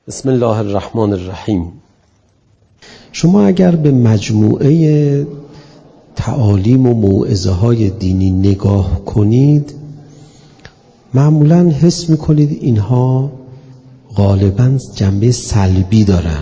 بسم الله الرحمن الرحیم. شما اگر به مجموعه تعالیم و موعظه های دینی نگاه کنید، معمولاً حس میکنید اینها غالباً جنبه سلبی دارن.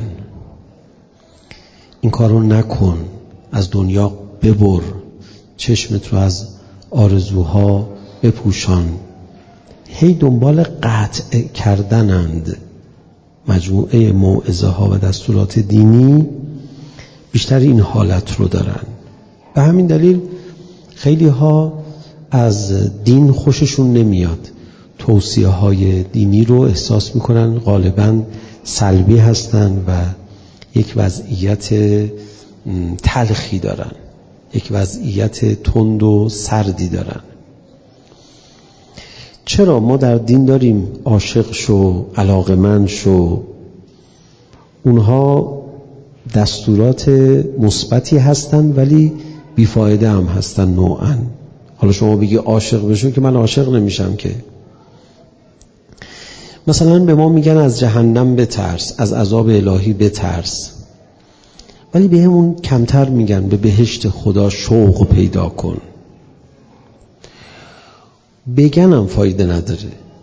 این کارو نکن، از دنیا ببر، چشمت رو از آرزوها بپوشان. هی دنبال قطع کردنند. مجموعه موعظه ها و دستورات دینی بیشتر این حالت رو دارن. به همین دلیل خیلی ها از دین خوششون نمیاد. توصیه های دینی رو احساس میکنن غالباً سلبی هستن و یک وضعیت تلخی دارن، یک وضعیت تند و سردی دارن. چرا ما در دین داریم عاشق شو، علاقمند شو؟ اونها دستورات مثبتی هستن ولی بیفایده هم هستن نوعاً. حالا شما بگی عاشق بشو، که من عاشق نمیشم که. مثلا به ما میگن از جهنم بترس، از عذاب الهی بترس، ولی به همون کمتر میگن به بهشت خدا شوق پیدا کن. بگنم فایده نداره.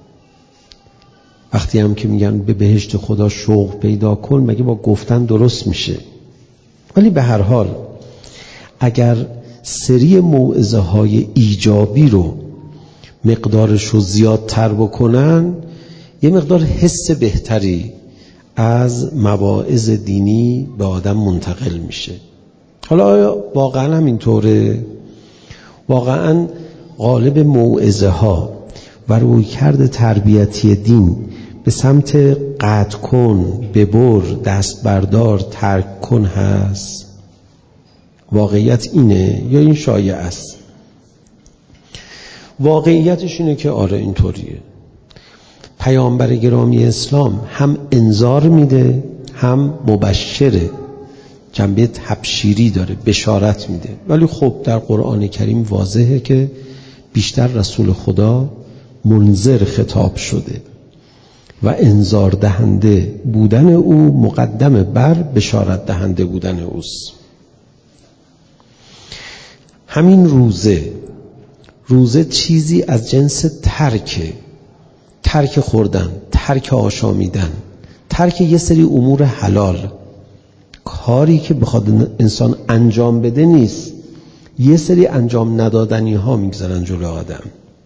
وقتی هم که میگن به بهشت خدا شوق پیدا کن، مگه با گفتن درست میشه؟ ولی به هر حال اگر سری موعظه های ایجابی رو مقدارش رو زیادتر بکنن، یه مقدار حس بهتری از مواعظ دینی به آدم منتقل میشه. حالا آیا واقعا هم اینطوره؟ واقعا غالب موعظه ها و رویکرد تربیتی دین به سمت قطع کن، ببر، دست بردار، ترک کن هست؟ واقعیت اینه یا این شایعه است؟ واقعیتش اینه که آره اینطوریه. پیامبر گرامی اسلام هم انذار میده هم مبشره، جنبه تبشیری داره، بشارت میده. ولی خب در قرآن کریم واضحه که بیشتر رسول خدا منذر خطاب شده و انذار دهنده بودن او مقدم بر بشارت دهنده بودن اوست. همین روزه چیزی از جنس ترک خوردن، ترک آشامیدن، ترک یه سری امور حلال. کاری که بخواد انسان انجام بده نیست، یه سری انجام ندادنی ها میگذارن جلو آدم.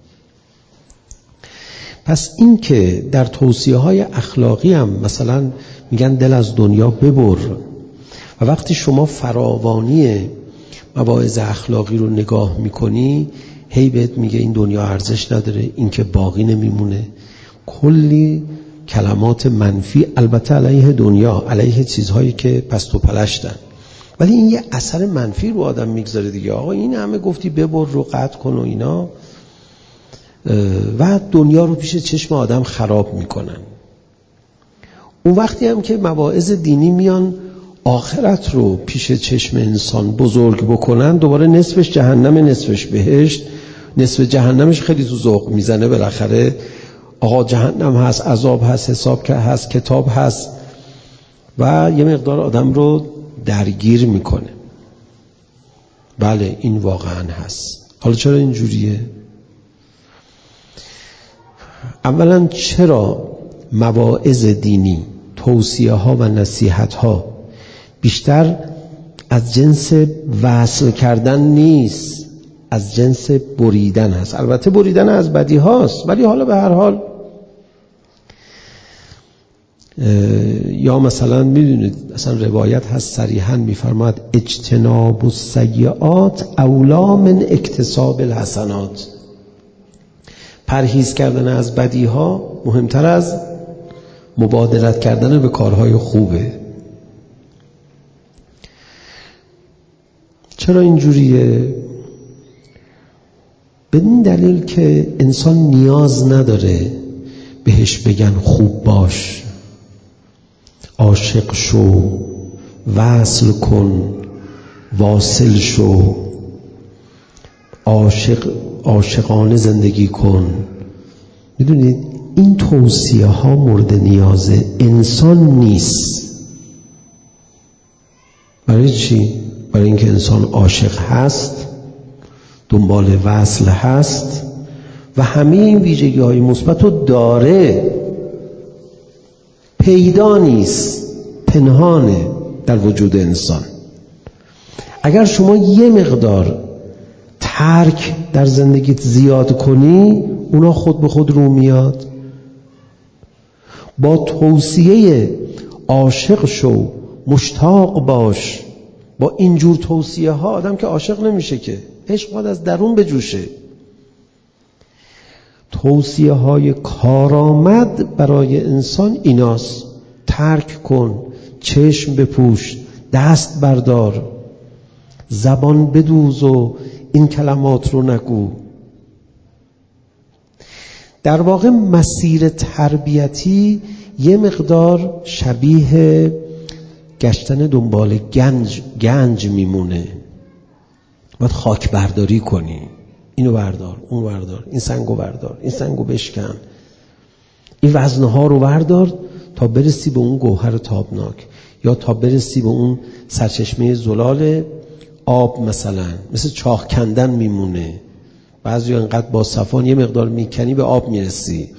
پس این که در توصیه های اخلاقی هم مثلا میگن دل از دنیا ببر، و وقتی شما فراوانی مواعظ اخلاقی رو نگاه میکنی، هی بهت میگه این دنیا ارزش نداره، این که باقی نمیمونه، کلی کلمات منفی، البته علیه دنیا، علیه چیزهایی که پست و پلشتن، ولی این یه اثر منفی رو آدم میگذاره دیگه. آقا این همه گفتی ببر رو قطع کن و اینا، و دنیا رو پیش چشم آدم خراب میکنن. اون وقتی هم که مواعظ دینی میان آخرت رو پیش چشم انسان بزرگ بکنن، دوباره نصفش جهنم نصفش بهشت. نصف جهنمش خیلی تو ذوق میزنه بالاخره. آقا جهنم هست، عذاب هست، حساب هست، کتاب هست، و یه مقدار آدم رو درگیر میکنه. بله این واقعا هست. حالا چرا اینجوریه؟ اولا چرا مواعظ دینی، توصیه ها و نصیحت ها بیشتر از جنس وصل کردن نیست، از جنس بریدن هست؟ البته بریدن از بدی هاست، ولی حالا به هر حال یا مثلا میدونید اصلا روایت هست صریحاً میفرماید اجتناب السیئات اولی من اکتساب الحسنات. پرهیز کردن از بدی ها مهمتر از مبادلت کردن به کارهای خوبه. چرا اینجوریه؟ به این دلیل که انسان نیاز نداره بهش بگن خوب باش، عاشق شو، وصل کن، واصل شو، عاشقانه زندگی کن. میدونید این توصیه ها مورد نیاز انسان نیست. برای چی؟ برای اینکه انسان عاشق هست، دنبال وصل هست و همه این ویژگی های مثبت رو داره، پیدا نیست، پنهانه در وجود انسان. اگر شما یه مقدار ترک در زندگیت زیاد کنی، اونا خود به خود رو میاد. با توصیه عاشق شو، مشتاق باش، با اینجور توصیه ها آدم که عاشق نمیشه که، عشق باید از درون بجوشه. توصیه های کارآمد برای انسان ایناست: ترک کن، چشم بپوش، دست بردار، زبان بدوز و این کلمات رو نگو. در واقع مسیر تربیتی یه مقدار شبیه گشتن دنبال گنج میمونه. باید خاک برداری کنی، اینو بردار، اون بردار، این سنگو بردار، این سنگو بشکن، این وزنها رو بردار تا برسی به اون گوهر تابناک، یا تا برسی به اون سرچشمه زلال آب. مثلا مثل چاه کندن میمونه، بعضی انقدر با صفان یه مقدار میکنی به آب میرسی،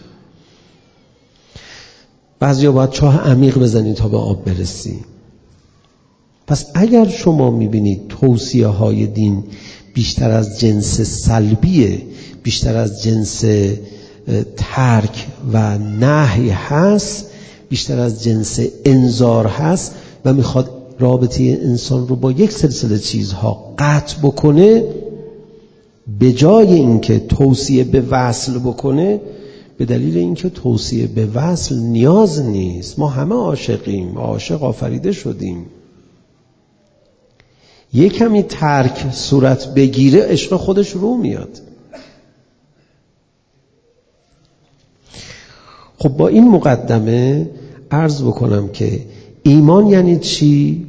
بعضی باید چاه عمیق بزنی تا به آب برسی. پس اگر شما میبینید توصیه های دین بیشتر از جنس سلبیه، بیشتر از جنس ترک و نهی هست، بیشتر از جنس انذار هست و میخواد رابطه انسان رو با یک سلسله چیزها قطع بکنه، به جای اینکه توصیه به وصل بکنه، به دلیل اینکه توصیه به وصل نیاز نیست. ما همه عاشقیم، عاشق آفریده شدیم. یک کمی ترک صورت بگیره، عشق خودش رو میاد. خب با این مقدمه عرض بکنم که ایمان یعنی چی؟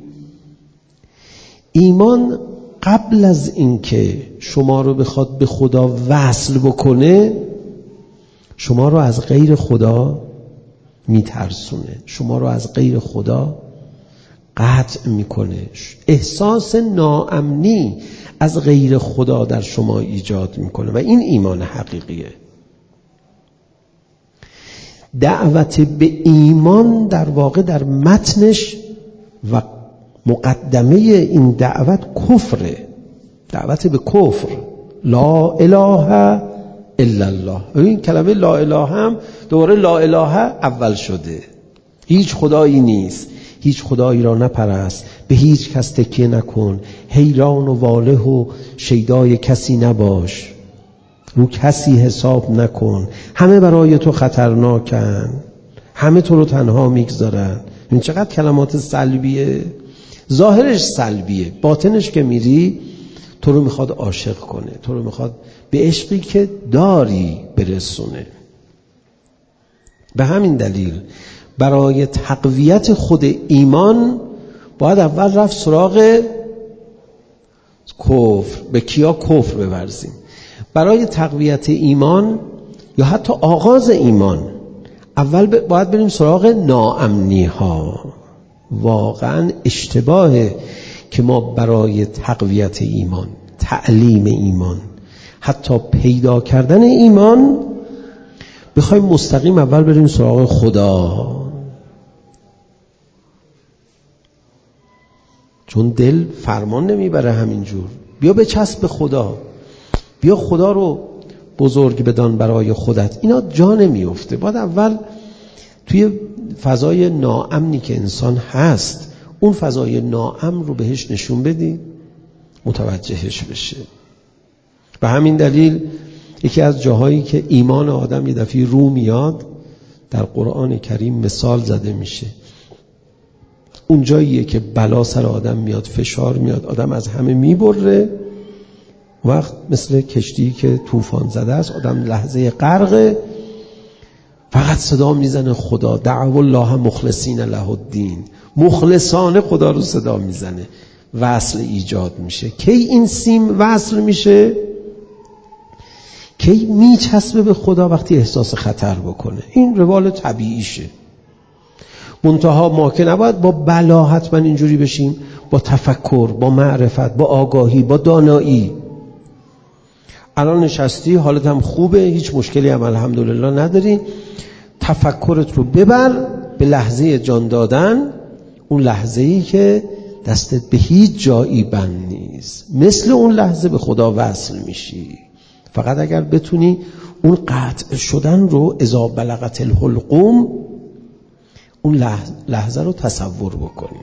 ایمان قبل از اینکه شما رو بخواد به خدا وصل بکنه، شما رو از غیر خدا میترسونه، شما رو از غیر خدا قطع میکنه، احساس ناامنی از غیر خدا در شما ایجاد میکنه و این ایمان حقیقیه. دعوت به ایمان در واقع در متنش و مقدمه این دعوت کفره، دعوت به کفر. لا اله الا الله. این کلمه لا اله هم دوباره لا اله اول شده. هیچ خدایی نیست، هیچ خدایی را نپرست، به هیچ کس تکیه نکن، حیران و واله و شیدای کسی نباش، رو کسی حساب نکن، همه برای تو خطرناکن، همه تو رو تنها میگذارن. این چقدر کلمات سلبیه. ظاهرش سلبیه، باطنش که میری تو رو میخواد عاشق کنه، تو رو میخواد به عشقی که داری برسونه. به همین دلیل برای تقویت خود ایمان باید اول رفت سراغ کفر. به کیا کفر بورزیم؟ برای تقویت ایمان یا حتی آغاز ایمان اول باید بریم سراغ ناامنی ها. واقعا اشتباهه که ما برای تقویت ایمان، تعلیم ایمان، حتی پیدا کردن ایمان بخوایم مستقیم اول بریم سراغ خدا. چون دل فرمان نمیبره همینجور. بیا بچسب به خدا، بیا خدا رو بزرگ بدان برای خودت. اینا جا نمیفته. باید اول توی فضای ناامنی که انسان هست، اون فضای ناامن رو بهش نشون بدی، متوجهش بشه. به همین دلیل یکی از جاهایی که ایمان آدم یه دفعه رو میاد در قرآن کریم مثال زده میشه. اون جاییه که بلا سر آدم میاد، فشار میاد، آدم از همه میبره، وقت مثل کشتی که طوفان زده است، آدم لحظه غرق، فقط صدا میزنه خدا. دعوا الله مخلصین له الدین، مخلصانه خدا رو صدا میزنه، وصل ایجاد میشه. کی این سیم وصل میشه؟ کی میچسبه به خدا؟ وقتی احساس خطر بکنه. این روال طبیعیشه. منتها ما که نباید با بلا حتما اینجوری بشیم، با تفکر، با معرفت، با آگاهی، با دانایی. الان نشستی، حالت هم خوبه، هیچ مشکلی هم الحمدلله نداری، تفکرت رو ببر به لحظه جان دادن، اون لحظه‌ای که دستت به هیچ جایی بند نیست. مثل اون لحظه به خدا وصل میشی. فقط اگر بتونی اون قطع شدن رو اذا بلغت الحلقوم، اون لحظه رو تصور بکنی.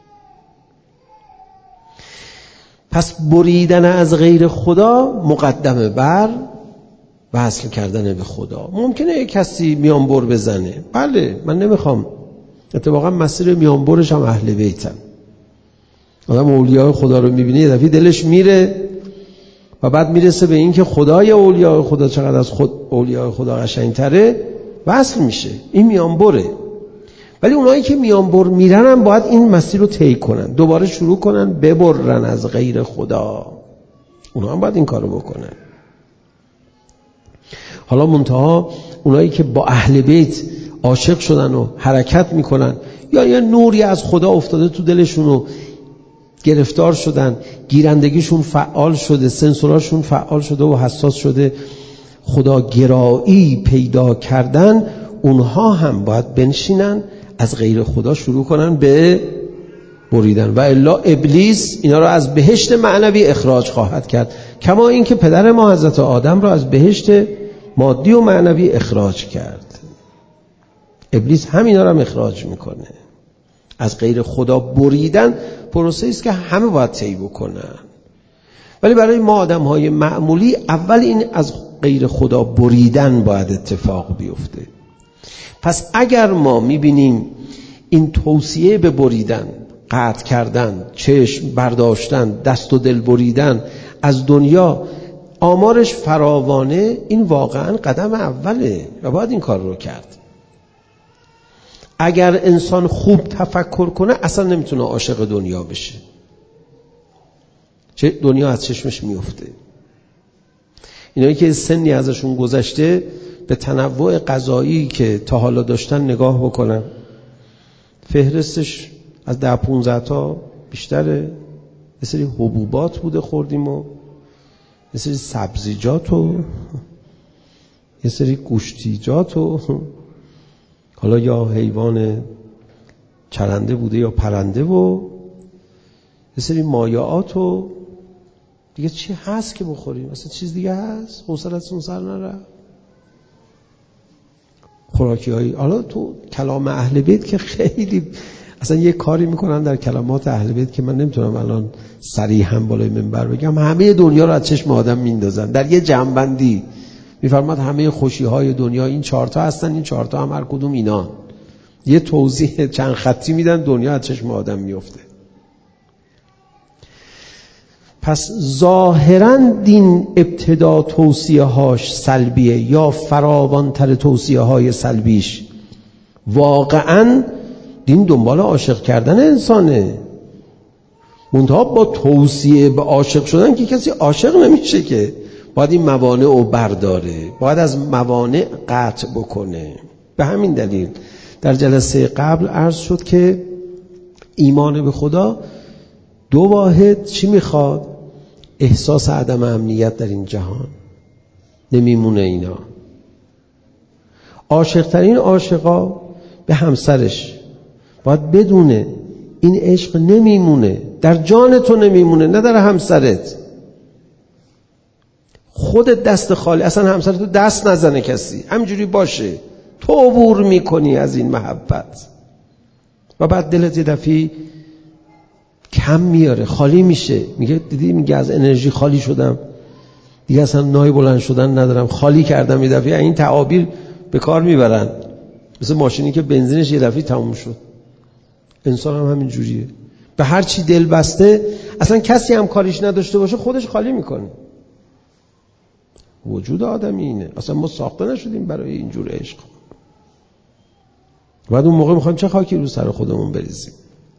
پس بریدن از غیر خدا مقدمه بر وصل کردن به خدا. ممکنه یک کسی میانبر بزنه، بله، من نمیخوام، اتفاقا مسیر میانبرش هم اهل بیتن. آدم اولیاء خدا رو میبینه یه دفعه دلش میره و بعد میرسه به این که خدای اولیاء خدا چقدر از خود اولیاء خدا قشنگتره، وصل میشه. این میانبره. ولی اونایی که میانبر میرن هم باید این مسیر رو طی کنن، دوباره شروع کنن ببرن از غیر خدا. اونا هم باید این کارو بکنن. حالا منتها اونایی که با اهل بیت عاشق شدن و حرکت میکنن، یا یه نوری از خدا افتاده تو دلشون و گرفتار شدن، گیرندگیشون فعال شده، سنسوراشون فعال شده و حساس شده، خدا گرایی پیدا کردن، اونها هم باید بنشینن از غیر خدا شروع کنن به بریدن، و الا ابلیس اینا رو از بهشت معنوی اخراج خواهد کرد، کما این که پدر ما حضرت آدم رو از بهشت مادی و معنوی اخراج کرد. ابلیس همینا رو هم اخراج میکنه. از غیر خدا بریدن پروسه است که همه باید طی بکنن. ولی برای ما آدم‌های معمولی اول این از غیر خدا بریدن باید اتفاق بیفته. پس اگر ما میبینیم این توصیه به بریدن، قطع کردن، چشم برداشتن، دست و دل بریدن از دنیا آمارش فراوانه، این واقعا قدم اوله و باید این کار رو کرد. اگر انسان خوب تفکر کنه اصلا نمیتونه عاشق دنیا بشه، چه دنیا از چشمش میفته. اینایی که سنی ازشون گذشته به تنوع غذایی که تا حالا داشتن نگاه بکنن، فهرستش از 10-15 تا بیشتره. یه سری حبوبات بوده خوردیم و یه سری سبزیجات و یه سری گوشتیجات و حالا یا حیوان چرنده بوده یا پرنده و یه سری مایعات و دیگه چی هست که بخوریم؟ اصلا چیز دیگه هست؟ حوصله‌تون سر نره. خوراکی هایی حالا تو کلام اهل بیت که خیلی اصلا یه کاری میکنن در کلمات اهل بیت که من نمیتونم الان صریحا بالای منبر بگم، همه دنیا رو از چشم آدم میندازن. در یه جمع‌بندی میفرماد همه خوشی های دنیا این 4 تا هستن، این 4 تا هم هر کدوم اینا. یه توضیح چند خطی میدن، دنیا از چشم آدم میفته. پس ظاهراً دین ابتدا توصیه هاش سلبیه یا فراوانتر توصیه های سلبیش. واقعاً دین دنبال عاشق کردن انسانه. منتها با توصیه به عاشق شدن که کسی عاشق نمیشه، که باید این موانع رو برداره، باید از موانع قطع بکنه. به همین دلیل در جلسه قبل عرض شد که ایمان به خدا 2 واحد چی میخواد؟ احساس عدم امنیت در این جهان. نمیمونه اینا. عاشقترین عاشقا به همسرش باید بدونه این عشق نمیمونه، در جان تو نمیمونه، نه در همسرت. خودت دست خالی، اصلا همسرت تو دست نزنه کسی، همینجوری باشه، تو عبور میکنی از این محبت و بعد دلت یه دفعه کم میاره، خالی میشه. میگه دیدی، میگه از انرژی خالی شدم دیگه، اصلا نای بلند شدن ندارم، خالی کردم. یه دفعه این تعابیر به کار میبرن، مثل ماشینی که بنزینش یه دفعه تموم شد. انسان هم همین جوریه، به هر چی دل بسته، اصلا کسی هم کاریش نداشته باشه خودش خالی میکنه. وجود آدمی اینه، اصلا ما ساخته نشدیم برای اینجور عشق. بعد اون موقع میخوایم چه خاکی رو سر خودمون بریزیم،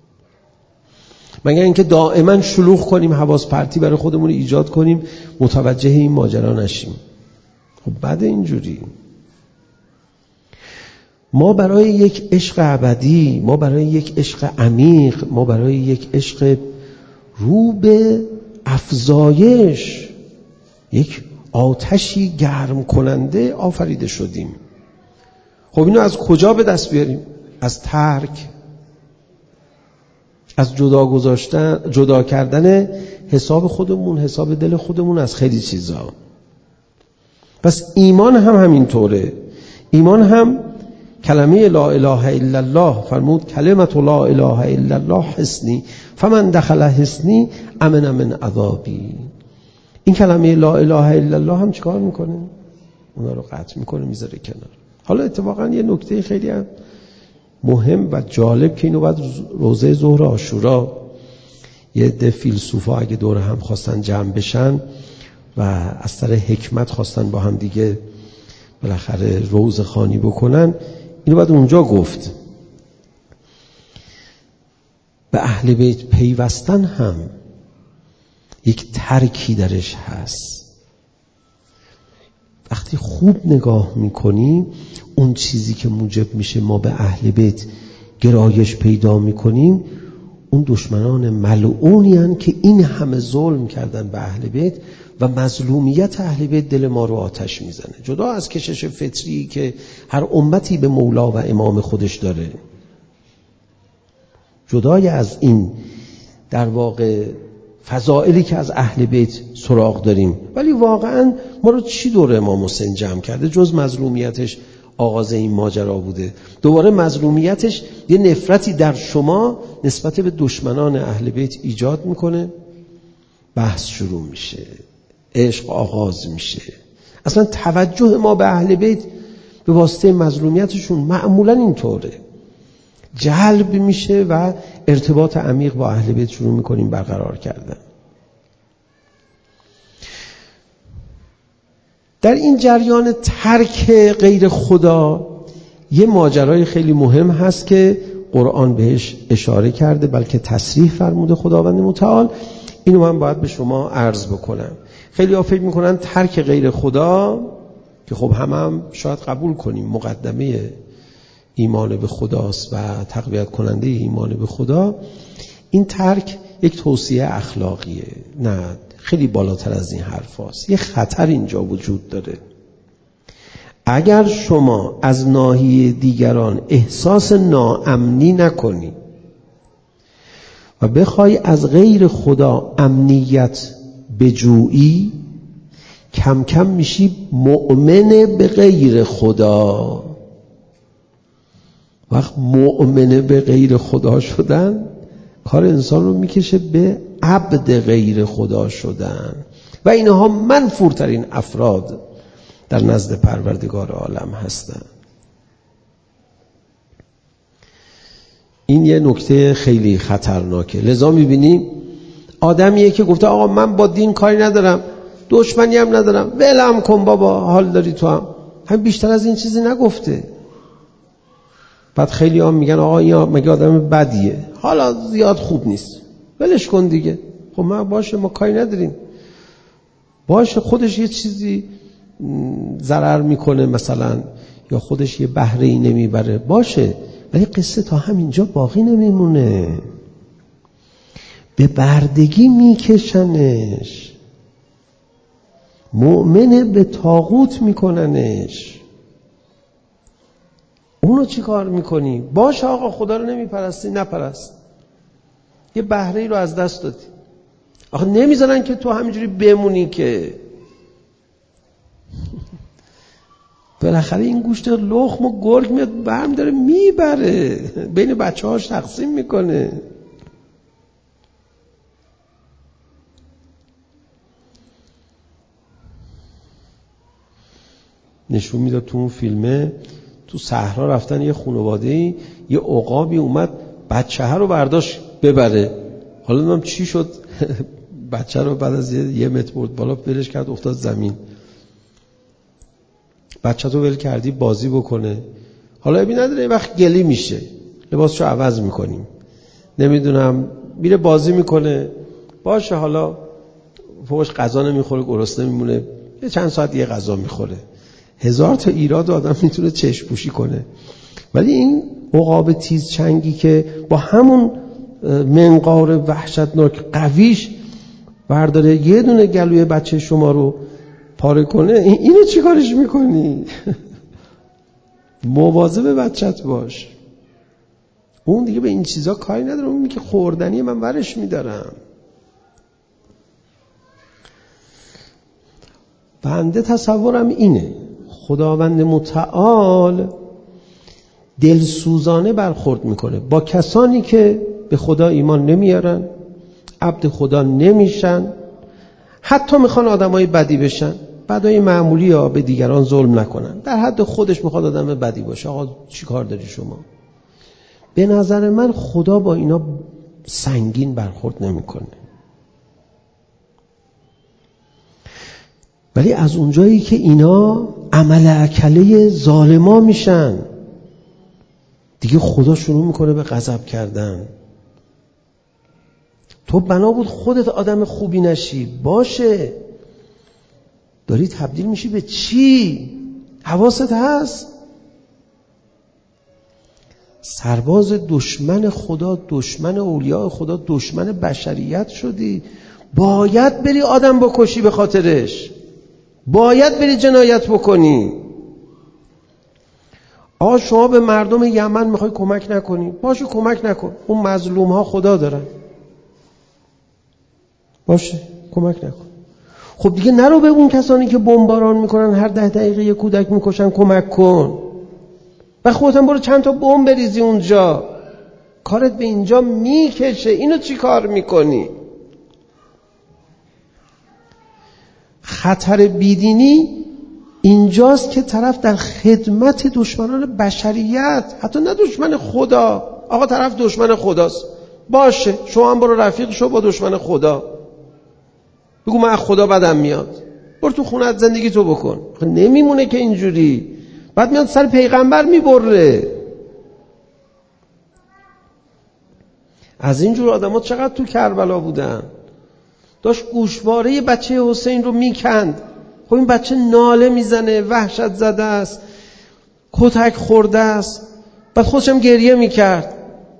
مگر اینکه دائما شلوغ کنیم، حواس پرتی برای خودمون ایجاد کنیم، متوجه این ماجرا نشیم. خب بعد اینجوری ما برای یک عشق ابدی، ما برای یک عشق عمیق، ما برای یک عشق رو به افزایش، یک آتشی گرم کننده آفریده شدیم. خب اینو از کجا به دست بیاریم؟ از ترک، از جدا کردن حساب خودمون، حساب دل خودمون از خیلی چیزا. پس ایمان هم همینطوره. ایمان هم کلمه لا اله الا الله، فرمود کلمت لا اله الا الله حصنی فمن دخل حصنی امن من عذابی. این کلمه لا اله الا الله هم چیکار میکنه؟ اونا رو قطع میکنه، میذاره کنار. حالا اتفاقا یه نکته خیلی هم مهم و جالب که اینو بعد روزه ظهر عاشورا یه عده فیلسوفا اگه دور هم خواستن جمع بشن و از سر حکمت خواستن با هم دیگه بالاخره روز خوانی بکنن، اینو بعد اونجا گفت. به اهل بیت پیوستن هم یک ترکی درش هست. وقتی خوب نگاه میکنی اون چیزی که موجب میشه ما به اهل بیت گرایش پیدا میکنیم، اون دشمنان ملعونی هستند که این همه ظلم کردن به اهل بیت و مظلومیت اهل بیت دل ما رو آتش میزنه. جدا از کشش فطری که هر امتی به مولا و امام خودش داره، جدای از این در واقع فضائلی که از اهل بیت سراغ داریم، ولی واقعا ما رو چی دور امام حسین جمع کرده جز مظلومیتش آغاز این ماجرا بوده؟ دوباره مظلومیتش یه نفرتی در شما نسبت به دشمنان اهل بیت ایجاد میکنه، بحث شروع میشه، عشق آغاز میشه. اصلا توجه ما به اهل بیت به واسطه مظلومیتشون معمولا اینطوره، جلب میشه و ارتباط عمیق با اهل بیت شروع میکنیم برقرار کردن. در این جریان ترک غیر خدا یه ماجرای خیلی مهم هست که قرآن بهش اشاره کرده، بلکه تصریح فرموده خداوند متعال. اینو من باید به شما عرض بکنم. خیلی ها فکر میکنن ترک غیر خدا، که خب هم شاید قبول کنیم مقدمه ایمان به خداست و تقویت کننده ایمان به خدا، این ترک یک توصیه اخلاقیه. نه، خیلی بالاتر از این حرف هست. یه خطر اینجا وجود داره. اگر شما از ناحیه دیگران احساس ناامنی نکنی و بخوای از غیر خدا امنیت بجویی، کم کم میشی مؤمن به غیر خدا. وقت مؤمن به غیر خدا شدن کار انسان رو میکشه به عبد غیر خدا شدن و اینها منفورترین افراد در نزد پروردگار عالم هستند. این یه نکته خیلی خطرناکه. لذا میبینیم آدمیه که گفته آقا من با دین کاری ندارم، دشمنی هم ندارم، ولم کن بابا، حال داری تو هم بیشتر از این چیزی نگفته. بعد خیلی هم میگن آقا این مگه آدم بدیه، حالا زیاد خوب نیست، ولش کن دیگه. خب ما باشه، ما کاری نداریم، باشه خودش یه چیزی ضرر میکنه مثلا، یا خودش یه بهره‌ای نمیبره، باشه، ولی قصه تا همینجا باقی نمیمونه، به بردگی میکشنش، مؤمن به طاغوت میکننش. اونو چی کار میکنی؟ باشه آقا خدا رو نمیپرستی، نپرست، یه بهره‌ای رو از دست دادی. آخه نمیذارن که تو همینجوری بمونی که بالاخره این گوشت لخم و گرگ میاد برم داره میبره، بین بچه هاش تقسیم میکنه. نشون میداد تو اون فیلمه، تو صحرا رفتن یه خانواده‌ای، یه عقابی اومد بچه ها رو برداشت ببره. حالا نمیدونم چی شد، بچه رو بعد از یه متر برد بالا، بلش کرد افتاد زمین. بچه تو ول کردی بازی بکنه، حالا ابی نداره، یه وقت گلی میشه، لباسشو عوض میکنیم، نمیدونم میره بازی میکنه، باشه حالا فوقش غذا نمیخوره، گرسنه میمونه، یه چند ساعت دیگه غذا میخوره. 1000 تا ایراد آدم میتونه چشم پوشی کنه، ولی این عقاب تیز چنگی که با همون منقار وحشتناک قویش برداره یه دونه گلوی بچه شما رو پاره کنه، اینو چی کارش میکنی؟ مواظب بچت باش. اون دیگه به این چیزا کاری نداره، اون که خوردنی من ورش میدارم. بنده تصورم اینه خداوند متعال دلسوزانه برخورد میکنه با کسانی که به خدا ایمان نمیارن، عبد خدا نمیشن، حتی میخوان آدمای بدی بشن، بدای معمولی یا به دیگران ظلم نکنن، در حد خودش میخواد آدم بدی باشه. آقا چی کار داری شما؟ به نظر من خدا با اینا سنگین برخورد نمیکنه. ولی از اونجایی که اینا عمل اکله ظالما میشن، دیگه خدا شروع میکنه به غضب کردن. تو بنا بود خودت آدم خوبی نشی، باشه، داری تبدیل میشی به چی؟ حواست هست؟ سرباز دشمن خدا، دشمن اولیاء خدا، دشمن بشریت شدی. باید بری آدم بکشی به خاطرش، باید بری جنایت بکنی. آقا شما به مردم یمن میخوای کمک نکنی، باشه کمک نکن، اون مظلوم ها خدا دارن، باشه کمک نکن. خب دیگه نرو به اون کسانی که بمباران میکنن هر 10 دقیقه یک کودک میکشن کمک کن، و خودت برو چند تا بمب بریزی اونجا، کارت به اینجا میکشه. اینو چی کار میکنی؟ خطر بیدینی اینجاست که طرف در خدمت دشمنان بشریت، حتی نه دشمن خدا. آقا طرف دشمن خداست، باشه شما هم برو رفیق شو با دشمن خدا، بگو من از خدا بدم میاد، برو تو خونت زندگی تو بکن. نمیمونه که اینجوری، بعد میاد سر پیغمبر میبره. از اینجور آدمات چقدر تو کربلا بودن، داشت گوشواره بچه حسین رو میکند. خب این بچه ناله میزنه، وحشت زده است، کتک خورده است، بعد خودش هم گریه میکرد.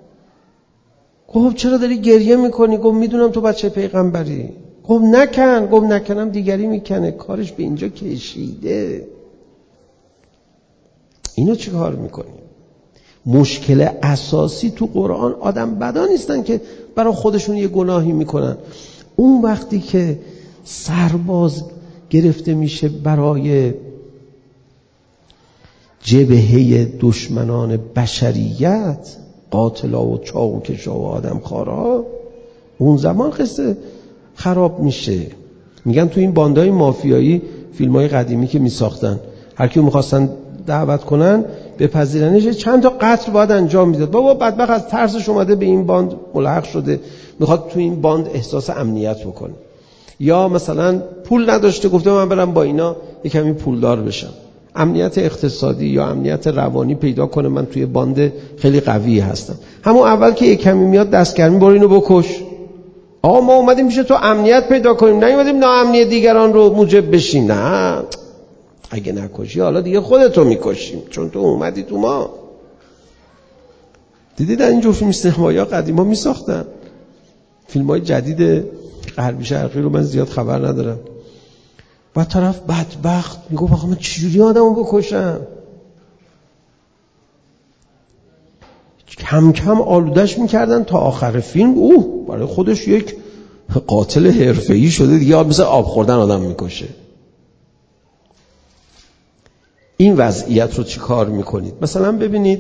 خب چرا داری گریه میکنی؟ گفت میدونم تو بچه پیغمبری. گفت نکن. گفت نکنم دیگری میکنه. کارش به اینجا کشیده. اینو چی کار میکنی؟ مشکل اساسی تو قرآن آدم بدا نیستن که برای خودشون یه گناهی میکنن. اون وقتی که سرباز گرفته میشه برای جبهه دشمنان بشریت، قاتلا و چاقوکشا و آدمخوارا، اون زمان قصه خراب میشه. میگن تو این باندای مافیایی فیلمای قدیمی که میساختن، هر کیو میخواستن دعوت کنن بپذیرنش چند تا قتل باید انجام میداد. بابا بدبخت از ترسش اومده به این باند ملحق شده، میخواد تو این باند احساس امنیت بکنه. یا مثلا پول نداشته، گفته من برم با اینا یک کمی پولدار بشم، امنیت اقتصادی یا امنیت روانی پیدا کنه، من توی باند خیلی قوی هستم. همون اول که یک کمی میاد دستگرمی، برو اینو بکش. آقا ما اومدیم میشه تو امنیت پیدا کنیم، نیومدیم ناامنی دیگران رو موجب بشیم. نه، اگه نکشی حالا دیگه خودتو میکشیم، چون تو اومدی تو ما. دیدید در اینجور فیلم سینمایی ها قدیما میساختن. فیلم های جدید غربی شرقی رو من زیاد خبر ندارم. و طرف بدبخت میگه آقا من چجوری آدمو بکشم؟ کم کم آلودش میکردن تا آخر فیلم برای خودش یک قاتل حرفه‌ای شده دیگه، مثل آب خوردن آدم میکشه. این وضعیت رو چی کار میکنید؟ مثلا ببینید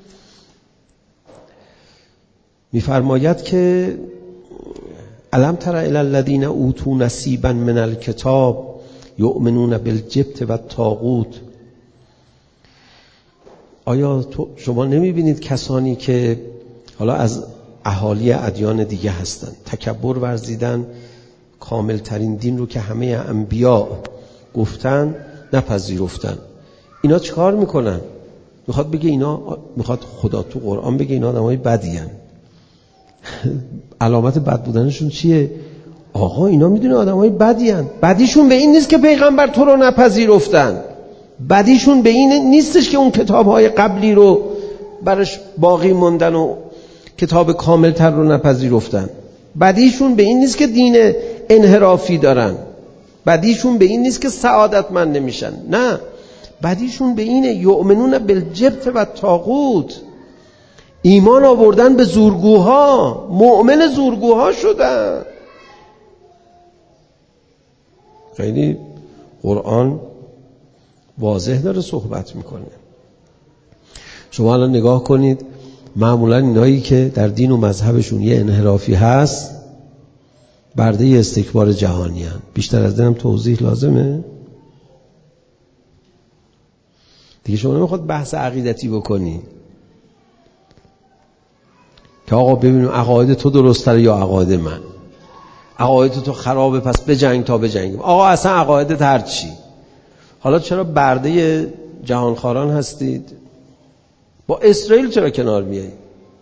میفرماید که الم تر الی الذین اوتوا نصیبا من الکتاب یؤمنون بالجبت و الطاغوت. آیا شما نمیبینید کسانی که حالا از اهالی ادیان دیگه هستن، تکبر ورزیدن، کامل ترین دین رو که همه انبیا گفتن نپذیرفتن، اینا چیکار میکنن؟ میخواد بگه اینا، میخواد خدا تو قرآن بگه اینا آدمای بدی هن. علامت بد بودنشون چیه؟ آقا اینا میدونه آدمای بدی هن. بدیشون به این نیست که پیغمبر تو رو نپذیرفتن، بدیشون به این نیستش که اون کتاب‌های قبلی رو برش باقی موندن و کتاب کاملتر رو نپذیرفتن. بدیشون به این نیست که دین انحرافی دارن، بدیشون به این نیست که سعادتمند نمیشن، نه، بدیشون به اینه یؤمنون بالجبت و طاغوت، ایمان آوردن به زورگوها، مؤمن زورگوها شدن. خیلی قرآن واضح داره صحبت میکنه. شما الان نگاه کنید، معمولا اینایی که در دین و مذهبشون یه انحرافی هست برده استکبار جهانی هست. بیشتر از اینم توضیح لازمه؟ دیگه شما نمیخواد بحث عقیدتی بکنی که آقا ببینیم عقاید تو درست‌تره یا عقاید من، عقاید تو خرابه پس بجنگ تا بجنگیم. آقا اصلا عقایدت هر چی. حالا چرا برده جهانخواران هستید؟ با اسرائیل چرا کنار میایید؟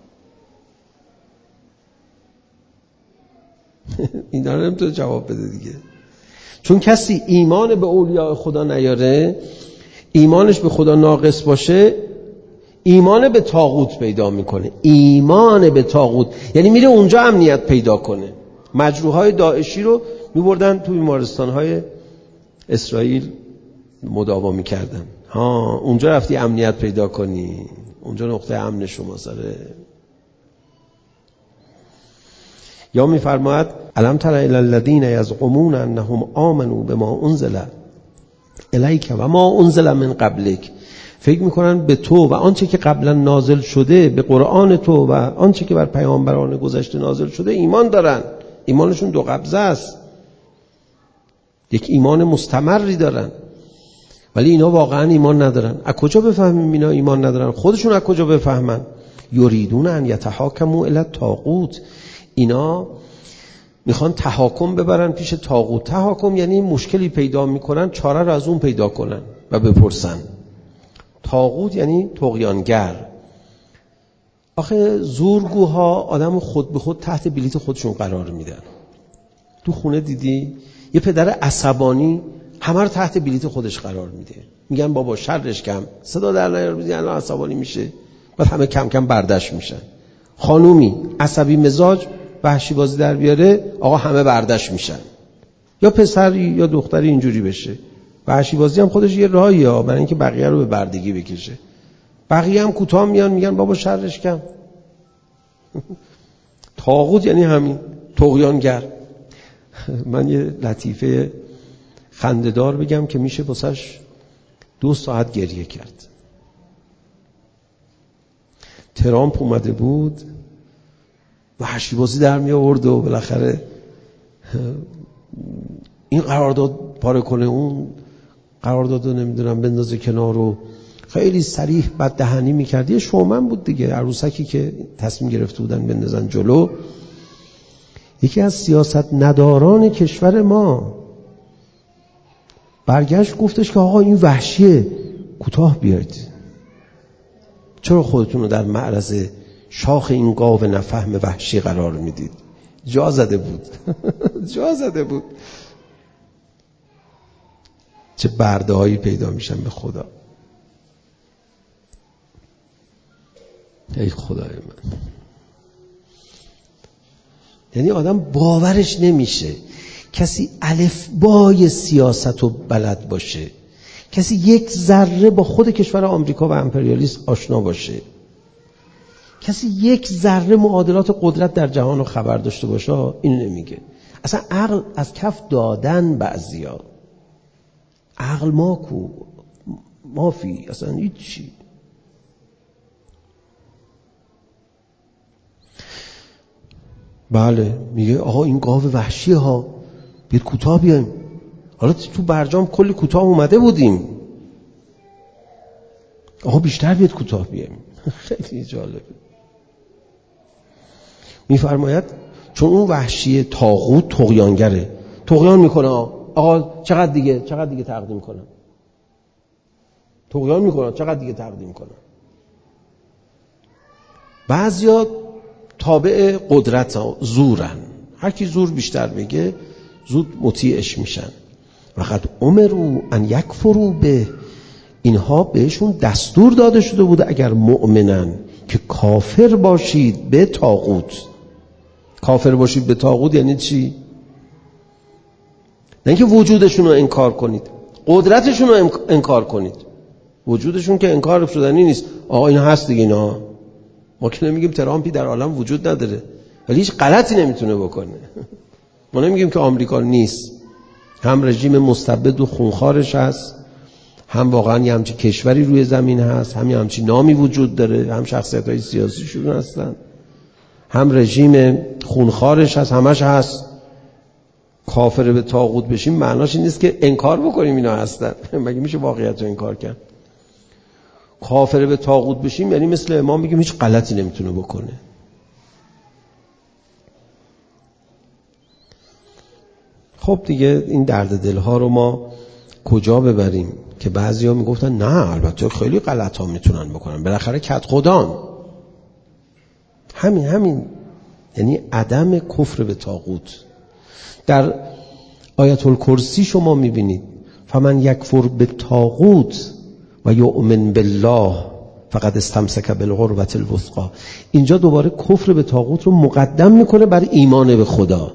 اینا رو نمیتونه جواب بده دیگه. چون کسی ایمان به اولیاء خدا نیاره، ایمانش به خدا ناقص باشه، ایمان به طاغوت پیدا میکنه. ایمان به طاغوت یعنی میره اونجا امنیت پیدا کنه. مجروحای داعشی رو میبردن تو بیمارستان‌های اسرائیل مداوا میکردن. اونجا رفتی امنیت پیدا کنی، اونجا نقطه امن شما سره. یا میفرماید الم تر الی الذین یزعمون انهم آمنوا بما انزل الیک و ما انزل من قبلک، فکر میکنن به تو و آنچه که قبلا نازل شده، به قرآن تو و آنچه که بر پیامبران گذشته نازل شده ایمان دارن. ایمانشون دو قبضه است، یک ایمان مستمری دارن، ولی اینا واقعا ایمان ندارن. از کجا بفهمیم اینا ایمان ندارن؟ خودشون از کجا بفهمن؟ یریدون ان یتحاکموا الی الطاغوت، اینا میخوان تحاکم ببرن پیش طاغوت. تحاکم یعنی مشکلی پیدا میکنن چاره رو از اون پیدا کنن و بپرسن. طاغوت یعنی طغیانگر. آخه زورگوها آدم خود به خود تحت بلیت خودشون قرار میدن. تو خونه دیدی یه پدر عصبانی همه رو تحت بلیت خودش قرار میده، میگن بابا شرش کم، صدا در نیار، میگن الان عصبانی میشه، بعد همه کم کم برداشت میشن. خانومی عصبی مزاج وحشی بازی در بیاره، آقا همه برداشت میشن. یا پسری یا دختری اینجوری بشه. وحشی بازی هم خودش یه راهیه برای اینکه بقیه رو به بردگی بکشه. بقیه هم کوتاه میان میگن بابا شرش کم. طاغوت یعنی همین طغیانگر. من یه لطیفه خنده‌دار بگم که میشه واسش 2 ساعت گریه کرد. ترامپ اومده بود وحشی بازی در می آورد و بالاخره این قرارداد پاره کنه، اون قرارداد رو نمیدونم بندازه کنار و خیلی صریح بددهنی میکرد. یه شومن بود دیگه، عروسکی که تصمیم گرفته بودن بندازن جلو. یکی از سیاست نداران کشور ما برگشت گفتش که آقا این وحشیه، کوتاه بیاید، چرا خودتون رو در معرض شاخ این گاو نفهم وحشی قرار میدید؟ جا زده بود. جا زده بود. چه برده هایی پیدا میشن به خدا. ای خدای من. یعنی آدم باورش نمیشه کسی الفبای سیاست و بلد باشه، کسی یک ذره با خود کشور آمریکا و امپریالیسم آشنا باشه، کسی یک ذره معادلات قدرت در جهان رو خبر داشته باشه. این نمیگه. اصلا عقل از کف دادن بعضیا. عقل ماکو مافی اصلا هیچی. بله میگه آقا این گاو وحشی ها، بیاید کوتاه بیایم. حالا تو برجام کلی کوتاه اومده بودیم، آقا بیشتر بیاید کوتاه بیایم. خیلی جالبه. میفرماید چون اون وحشی طاغوت طغیانگره، طغیان میکنه. آقا چقدر دیگه تقدیم کنم؟ طغیان میکنه، چقدر دیگه تقدیم کنم؟ بعضیا تابع قدرت زورن، هر کی زور بیشتر بگه زود مطیعش میشن. وقد امروا ان یکفروا به، اینها بهشون دستور داده شده بوده اگر مؤمنن که کافر باشید به طاغوت. کافر باشید به طاغوت یعنی چی؟ نه اینکه وجودشون رو انکار کنید، قدرتشون رو انکار کنید. وجودشون که انکار شدنی نیست. آقا این هست دیگه. اینا ما که نمیگیم ترامپی در عالم وجود نداره، ولی هیچ غلطی نمیتونه بکنه. ما نمیگیم که آمریکا نیست. هم رژیم مستبد و خونخوارش هست، هم واقعا یه همچین کشوری روی زمین هست، هم یه همچین نامی وجود داره، هم شخصیت‌های سیاسیشون هستن، هم رژیم خونخوارش هست، همش هست. کافر به طاغوت بشیم معناش این نیست که انکار بکنیم اینا هستن. مگه میشه واقعیت رو انکار کرد؟ کافر به طاغوت بشیم یعنی مثل امام بگیم هیچ غلطی نمیتونه بکنه. خب دیگه این درد دلها رو ما کجا ببریم که بعضیا میگفتن نه البته خیلی غلط ها میتونن بکنن، بالاخره کت خدان. همین یعنی عدم کفر به طاغوت. در آیت الکرسی شما میبینید فمن یکفر به طاغوت و یؤمن بالله فقد استمسک بالعروة الوثقی. اینجا دوباره کفر به طاغوت رو مقدم میکنه بر ایمان به خدا،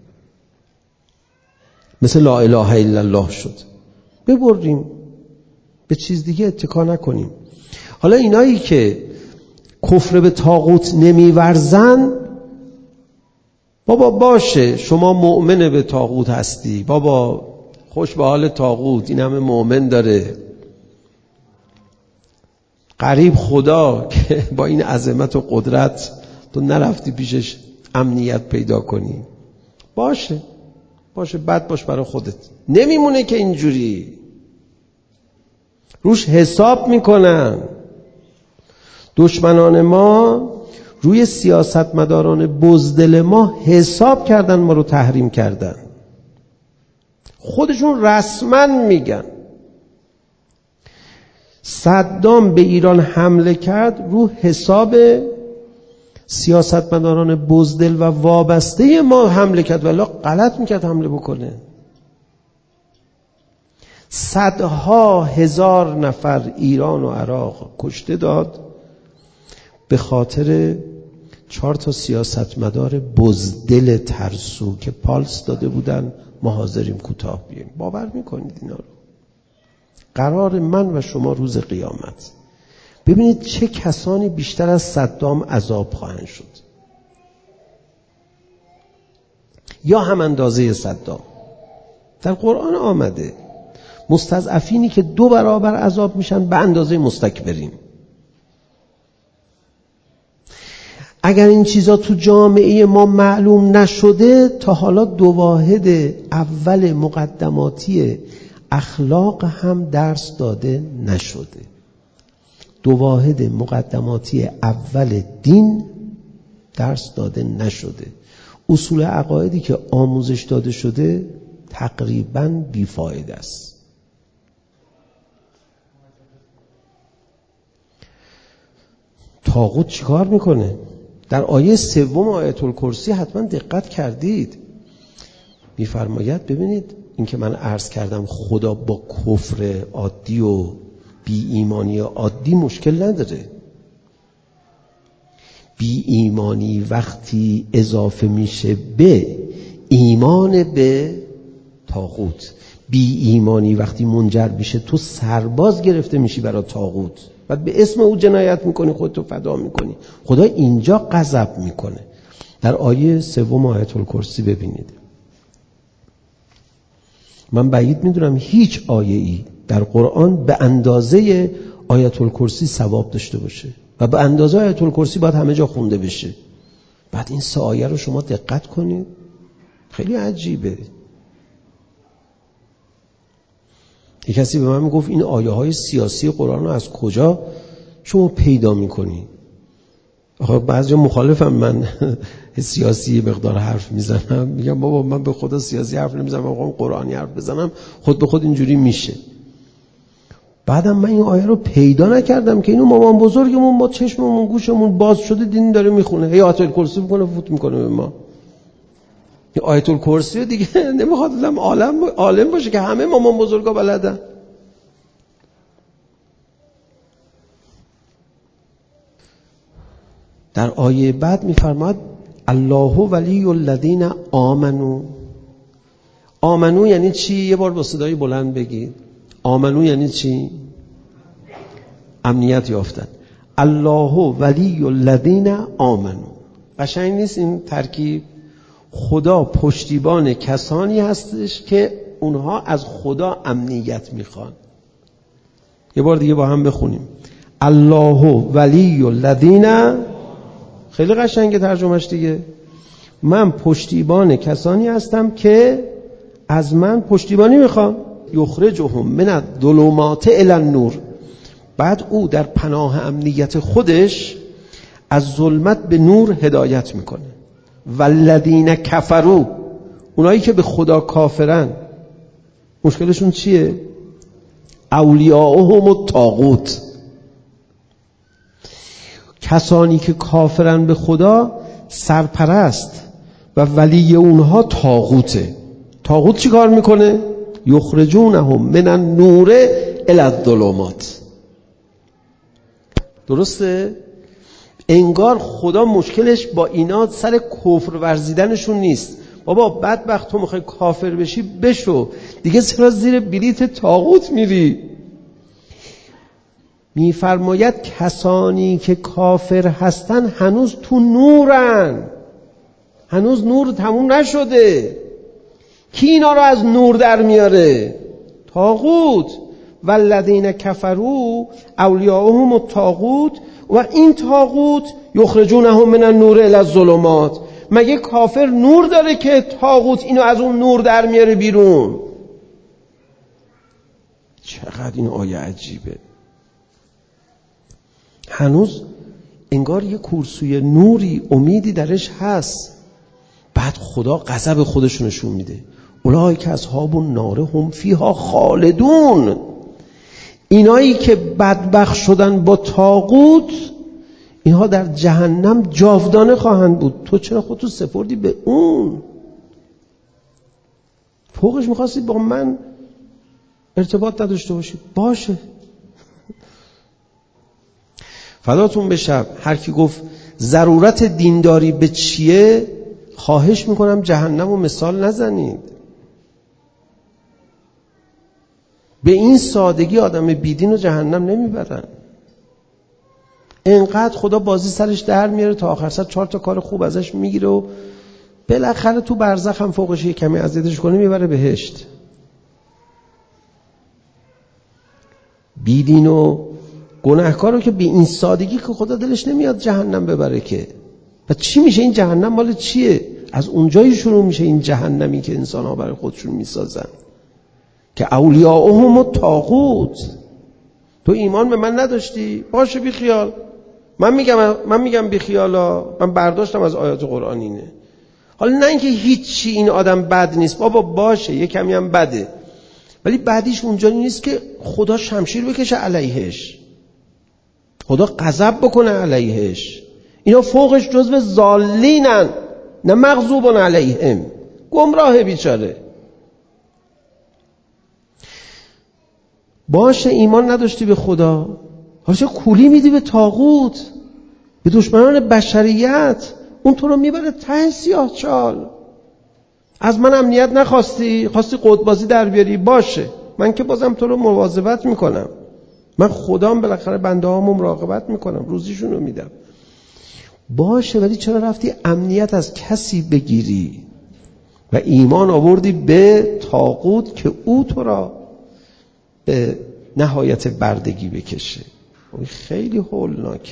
مثل لا اله الا الله شد. ببریم به چیز دیگه اتکا نکنیم. حالا اینایی که کفر به طاغوت نمیورزن، بابا باشه شما مؤمن به طاغوت هستی، بابا خوش به حال طاغوت، این همه مؤمن داره، قریب خدا که با این عظمت و قدرت تو نرفتی پیشش امنیت پیدا کنی. باشه بد باش برای خودت. نمیمونه که اینجوری روش حساب میکنن. دشمنان ما روی سیاستمداران بزدل ما حساب کردن، ما رو تحریم کردن. خودشون رسما میگن صدام به ایران حمله کرد رو حساب سیاستمداران بزدل و وابسته ما حمله کرد، ولی غلط میکرد حمله بکنه. صدها هزار نفر ایران و عراق کشته داد به خاطر 4 سیاستمدار بزدل ترسو که پالس داده بودن ما حاضریم کوتاه بیاییم. باور میکنید اینا رو؟ قرار من و شما روز قیامت ببینید چه کسانی بیشتر از صدام عذاب خواهند شد، یا هم اندازه صدام. در قرآن آمده مستضعفینی که 2 برابر عذاب میشن به اندازه مستکبرین. اگر این چیزا تو جامعه ما معلوم نشده، تا حالا 2 واحد اول مقدماتی اخلاق هم درس داده نشده. 2 واحد مقدماتی اول دین درس داده نشده. اصول عقایدی که آموزش داده شده تقریباً بیفایده است. طاغوت چیکار میکنه؟ در آیه 3 آیت الکرسی حتما دقت کردید، میفرماید ببینید این که من عرض کردم خدا با کفر عادی و بی ایمانی عادی مشکل نداره. بی ایمانی وقتی اضافه میشه به ایمان به طاغوت، بی ایمانی وقتی منجر میشه تو سرباز گرفته میشی برای طاغوت، بعد به اسم او جنایت میکنی، خودتو فدا میکنی. خدا اینجا غضب میکنه. در آیه 3 آیت الکرسی ببینید. من بعید میدونم هیچ آیه‌ای در قرآن به اندازه آیت الکرسی ثواب داشته باشه و به اندازه آیت الکرسی باید همه جا خونده بشه. بعد این 3 آیه رو شما دقت کنید، خیلی عجیبه. یک کسی به من میگفت این آیه های سیاسی قرآن رو از کجا شما پیدا میکنی؟ آخه بعضی مخالفم من سیاسی مقدار حرف میزنم، میگم بابا من به خدا سیاسی حرف نمیزنم، من قرآنی حرف بزنم خود به خود اینجوری میشه. بعدم من این آیه رو پیدا نکردم که اینو مامان بزرگمون با چشممون گوشمون باز شده دین داره میخونه، هی آیت الکرسی میکنه فوت میکنه به ما. این آیت الکرسی دیگه نمیخواد عالم باشه که همه مامان بزرگا بلدن. در آیه بعد می‌فرماد الله ولی الذین آمنو. آمنو یعنی چی؟ یه بار با صدای بلند بگید. آمنو یعنی چی؟ امنیت یافتن. الله ولی الذین آمنو. قشنگ نیست این ترکیب؟ خدا پشتیبان کسانی هستش که اونها از خدا امنیت میخوان. یه بار دیگه با هم بخونیم. الله ولی الذین. خیلی قشنگه ترجمهش دیگه. من پشتیبان کسانی هستم که از من پشتیبانی میخوام. یخرجهم من الظلمات الی النور. بعد او در پناه امنیت خودش از ظلمت به نور هدایت میکنه. والذین کفروا، اونایی که به خدا کافرن مشکلشون چیه؟ اولیاءهم الطاغوت. کسانی که کافرن به خدا سرپرست و ولی اونها طاغوته. طاغوت چی کار میکنه؟ یخرجونهم من النور الی الظلمات. درسته؟ انگار خدا مشکلش با اینا سر کفر ورزیدنشون نیست. بابا بدبخت تو میخوای کافر بشی بشو دیگه، چرا زیر بلیت طاغوت میری؟ میفرماید کسانی که کافر هستن هنوز تو نورن، هنوز نور تموم نشده. کی اینا رو از نور در میاره؟ طاغوت. والذین کفروا اولیاءهم الطاغوت و این طاغوت یخرجونهم من النور الی الظلمات. مگه کافر نور داره که طاغوت اینو از اون نور در میاره بیرون؟ چقدر این آیه عجیبه. هنوز انگار یه کورسوی نوری امیدی درش هست. بعد خدا غضب خودش نشون میده. اولئک اصحاب النار هم فیها خالدون. اینایی که بدبخت شدن با طاغوت اینها در جهنم جاودانه خواهند بود. تو چرا خودتو سپردی به اون؟ فوقش میخواستی با من ارتباط نداشته باشی؟ باشه. فداتون بشم. هر کی گفت ضرورت دینداری به چیه، خواهش میکنم جهنم رو مثال نزنید. به این سادگی آدم بیدین رو جهنم نمیبرن. انقدر خدا بازی سرش در میاره تا آخر سر 4 تا کار خوب ازش میگیره و بالاخره تو برزخ هم فوقش یه کمی اذیتش کنه میبره بهشت. بیدین و گناهکار رو که به این سادگی که خدا دلش نمیاد جهنم ببره که. و چی میشه این جهنم؟ مال چیه؟ از اونجایی شروع میشه این جهنمی که انسان ها برای خودشون میسازن که اولیاءهم الطاغوت. تو ایمان به من نداشتی؟ باشه بی خیال. من میگم بی خیالا. من برداشتم از آیات قرآن اینه. حالا نه اینکه هیچی این آدم بد نیست، بابا باشه یه کمی هم بده، ولی بعدیش اونجایی نیست که خدا شمشیر بکشه علیهش، خدا غضب بکنه علیهش. اینا فوقش جزو ضالینن، نه مغضوبون علیهم، گمراه بیچاره. باشه ایمان نداشتی به خدا، حالا کولی میدی به طاغوت، به دشمنان بشریت، اون تو رو میبره ته سیاه چال. از من امنیت نخواستی، خواستی قطبازی در بیاری، باشه من که بازم تو رو مواظبت میکنم، من خدام بالاخره بنده هامو مراقبت میکنم، روزیشون رو میدم. باشه ولی چرا رفتی امنیت از کسی بگیری و ایمان آوردی به طاغوت که او تو را به نهایت بردگی بکشه؟ خیلی هولناکه.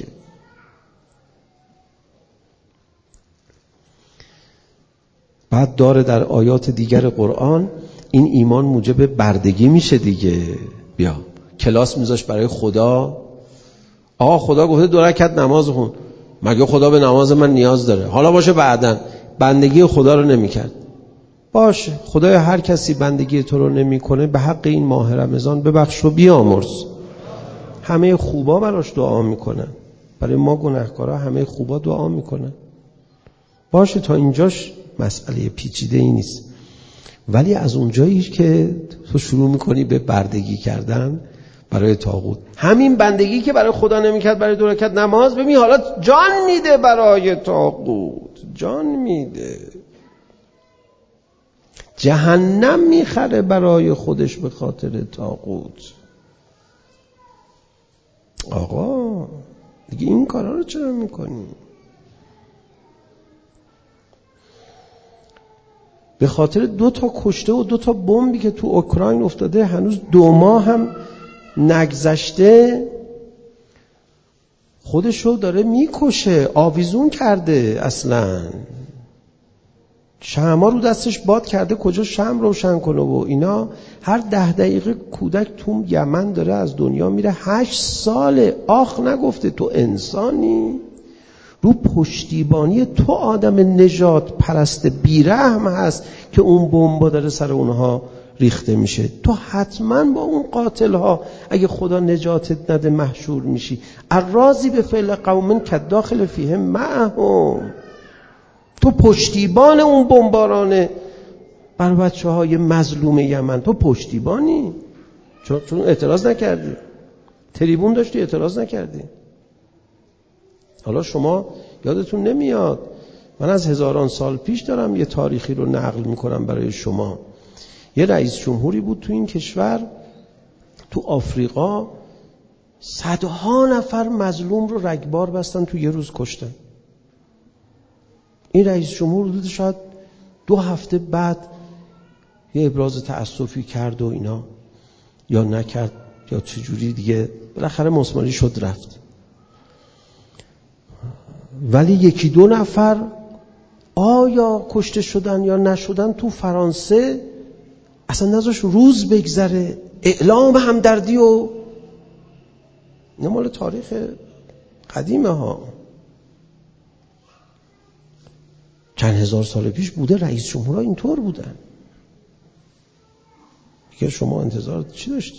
بعد داره در آیات دیگر قرآن این ایمان موجب بردگی میشه دیگه. بیا کلاس میذاش برای خدا. آقا خدا گفته 2 رکعت نماز خون، مگه خدا به نماز من نیاز داره؟ حالا باشه بعدن بندگی خدا رو نمیکرد. باشه خدای هر کسی بندگی تو رو نمیکنه به حق این ماه رمضان ببخش و بیامرز. همه خوبا براش دعا میکنن، برای ما گناهکارا همه خوبا دعا میکنن. باشه تا اینجاش مسئله پیچیده ای نیست. ولی از اونجایی که تو شروع میکنی به بردگی کردن برای طاغوت. همین بندگی که برای خدا نمیکرد برای 2 رکعت نماز، ببین حالا جان میده برای طاغوت، جان میده، جهنم میخره برای خودش به خاطر طاغوت. آقا دیگه این کارا رو چرا میکنی؟ به خاطر 2 کشته و 2 بمبی که تو اوکراین افتاده هنوز 2 ماه هم نگذشته خودشو داره میکشه، آویزون کرده، اصلا شمع‌ها رو دستش باد کرده کجا شمع روشن کنه و اینا. هر 10 دقیقه کودک تو یمن داره از دنیا میره. 8 ساله. آخ نگفته تو انسانی؟ رو پشتیبانی تو آدم نجات پرست بیرحم هست که اون بمب داره سر اونها ریخته میشه. تو حتما با اون قاتل ها اگه خدا نجاتت نده محشور میشی. الراضی به فعل قوم کداخل فیهم معهم. تو پشتیبان اون بمبارانه بر بچه های مظلوم یمن، تو پشتیبانی. چون اعتراض نکردی، تریبون داشتی اعتراض نکردی. حالا شما یادتون نمیاد، من از هزاران سال پیش دارم یه تاریخی رو نقل میکنم برای شما. یه رئیس جمهوری بود تو این کشور، تو آفریقا، 100 نفر مظلوم رو رگبار بستن، تو یه روز کشتن. این رئیس جمهور حدود شاید 2 هفته بعد یه ابراز تأسفی کرد و اینا، یا نکرد یا چجوری دیگه، بالاخره مسماری شد رفت. ولی 1-2 نفر آیا کشته شدن یا نشدن تو فرانسه اصلا نذاش روز بگذره اعلام همدردی. و اینا مال تاریخ قدیمه ها، چند هزار سال پیش بوده. رئیس جمهورها اینطور بودن دیگه. شما انتظار چی داشتی؟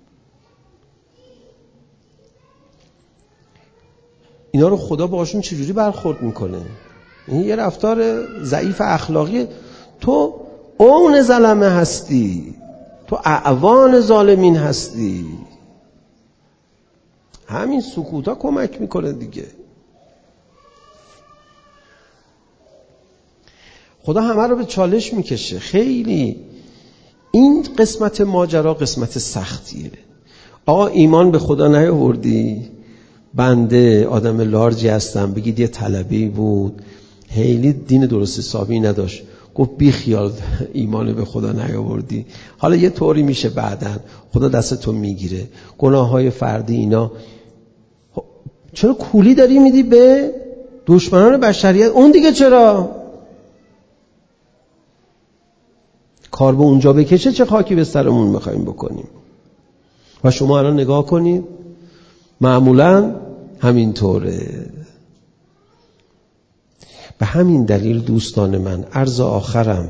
اینا رو خدا باشون چجوری برخورد میکنه؟ این یه رفتار ضعیف اخلاقی. تو اون ظلمه هستی، تو اعوان ظالمین هستی. همین سکوتا کمک میکنه دیگه. خدا همه رو به چالش میکشه. خیلی این قسمت ماجرا قسمت سختیه. آقا ایمان به خدا نیاوردی، بنده آدم لارجی هستم، بگید یه طلبی بود خیلی دین درست حسابی نداشت، گفت بی خیال ایمان به خدا نیاوردی، حالا یه طوری میشه بعدن خدا دستتو میگیره، گناههای فردی اینا. چرا کولی داری میدی به دشمنان بشریت؟ اون دیگه چرا کار به اونجا بکشه؟ چه خاکی به سرمون میخوایم بکنیم؟ و شما الان نگاه کنید معمولا همینطوره. به همین دلیل دوستان من، عرض آخرم،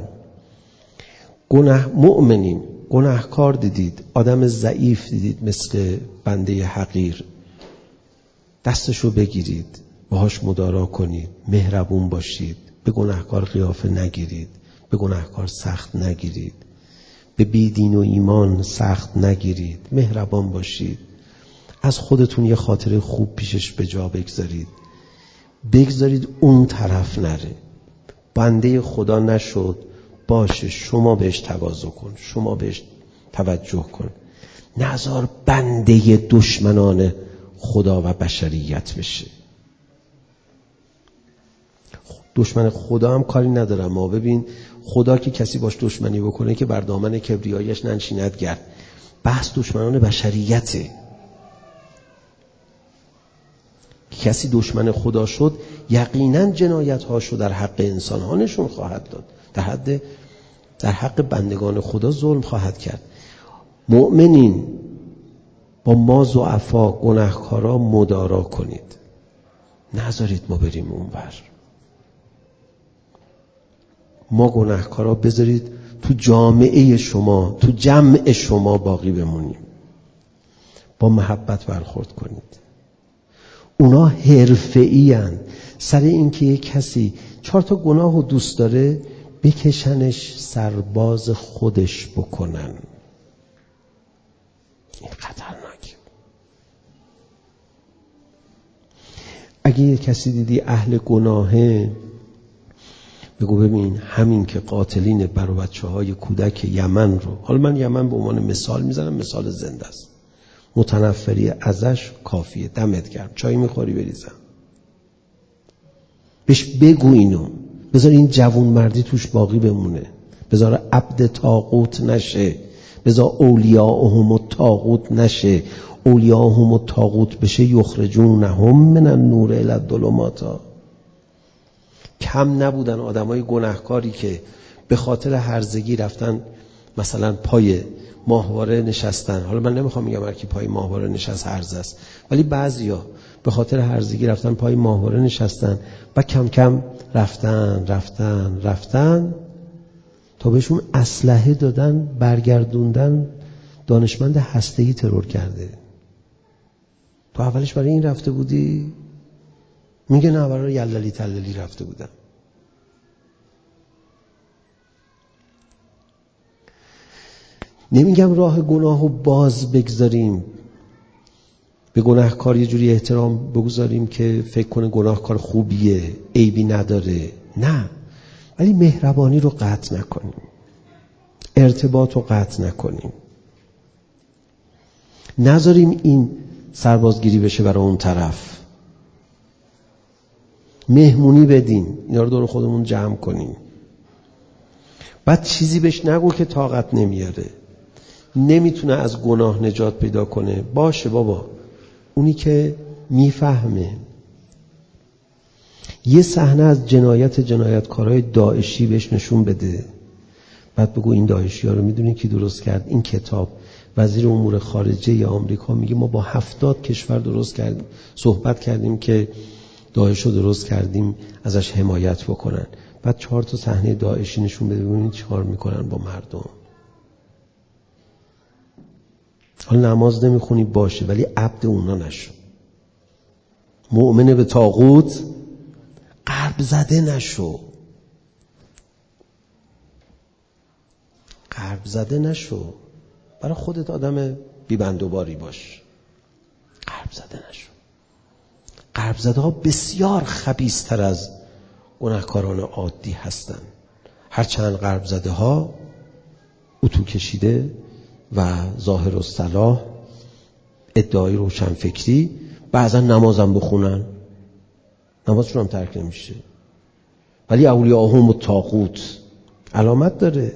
مؤمنین گناهکار دیدید، آدم ضعیف دیدید مثل بنده حقیر، دستشو بگیرید، باهاش مدارا کنید، مهربون باشید، به گناهکار قیافه نگیرید، به گناهکار سخت نگیرید، به بیدین و ایمان سخت نگیرید، مهربان باشید، از خودتون یه خاطره خوب پیشش به جا بگذارید اون طرف نره. بنده خدا نشد، باشه شما بهش تواضع کن، شما بهش توجه کن، نذار بنده دشمنان خدا و بشریت بشه. دشمن خدا هم کاری ندارم، ما ببین خدا که کسی باش دشمنی بکنه که بر دامن کبریایش ننشیند گرد. بحث دشمنان بشریته. کسی دشمن خدا شد یقینا جنایت‌هاشو در حق انسان‌ها نشون خواهد داد، در حق بندگان خدا ظلم خواهد کرد. مؤمنین با ما ضعفا گناهکارا مدارا کنید، نذارید ما بریم اونور. ما گناهکارا بذارید تو جامعه شما، تو جمع شما باقی بمونیم. با محبت برخورد کنید. اونا حرفه‌ای ان، سر این که یک کسی 4 گناه رو دوست داره بکشنش سرباز خودش بکنن. این خطرناکه. اگه یه کسی دیدی اهل گناهه، بگو ببین همین که قاتلین بر بچه‌های کودک یمن رو، حالا من یمن به عنوان مثال میزنم، مثال زنده است، متنفری ازش کافیه، دمت گرم، چای میخوری بریزم. بهش بگو اینو، بذار این جوون مردی توش باقی بمونه، بذار عبد طاغوت نشه، بذار اولیاءهم الطاغوت نشه. اولیاءهم الطاغوت بشه یخرجونهم من النور الی الظلمات. کم نبودن آدمای گناهکاری که به خاطر هرزگی رفتن مثلا پای ماهواره نشستن. حالا من نمیخوام میگم هر کی پای ماهواره نشست هرزه است، ولی بعضیا به خاطر هرزگی رفتن پای ماهواره نشستن و کم کم رفتن تا بهشون اسلحه دادن، برگردوندن دانشمند هسته‌ای ترور کرده. تو اولش برای این رفته بودی؟ میگه نه، برای یللی تللی رفته بودم. نمیگم راه گناهو باز بگذاریم، به گناهکار یه جوری احترام بگذاریم که فکر کنه گناهکار خوبیه، عیبی نداره، نه، ولی مهربانی رو قطع نکنیم، ارتباط رو قطع نکنیم، نذاریم این سربازگیری بشه برای اون طرف. مهمونی بدیم، اینا رو دور خودمون جمع کنیم. بعد چیزی بهش نگو که طاقت نمیاره، نمیتونه از گناه نجات پیدا کنه. باشه بابا، اونی که میفهمه. یه صحنه از جنایتکارای داعشی بهش نشون بده، بعد بگو این داعشی ها رو میدونی کی درست کرد؟ این کتاب. وزیر امور خارجه آمریکا میگه ما با 70 کشور درست کردیم، صحبت کردیم که داعش رو درست کردیم ازش حمایت بکنن. بعد 4 تا صحنه داعشی نشون بده، ببینید چیکار میکنن با مردم. حالا نماز نمیخونی باشه، ولی عبد اونا نشو. مؤمن به طاغوت قلب زده نشو. قلب زده نشو. برای خودت آدم بی‌بندوباری باش. قلب زده نشو. قلب زده ها بسیار خبیث‌تر از گناهکاران عادی هستن. هرچند قلب زده ها اتو کشیده و ظاهر الصلاح، ادعای روشنفکری، بعضا نمازم بخونن، نمازشون هم ترک نمیشه، ولی اولیاءهم الطاغوت علامت داره.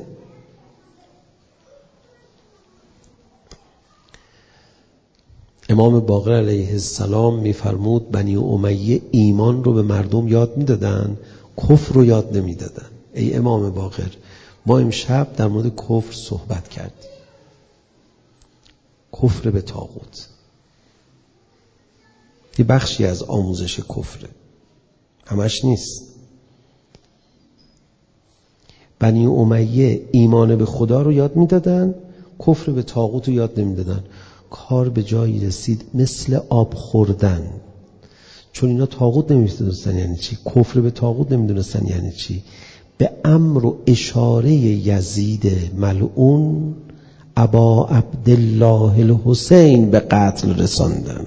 امام باقر علیه السلام میفرمود بنی امیه ایمان رو به مردم یاد میدادن، کفر رو یاد نمیدادن. ای امام باقر، ما امشب در مورد کفر صحبت کردیم. کفر به طاغوت یه بخشی از آموزش کفره، همش نیست. بنی امیه ایمان به خدا رو یاد میدادن، کفر به طاغوت رو یاد نمیدادن. کار به جایی رسید مثل آب خوردن، چون اینا طاغوت نمیدونستن یعنی چی، کفر به طاغوت نمیدونستن یعنی چی. به امر و اشاره یزید ملعون ابا عبدالله الحسین به قتل رساندن.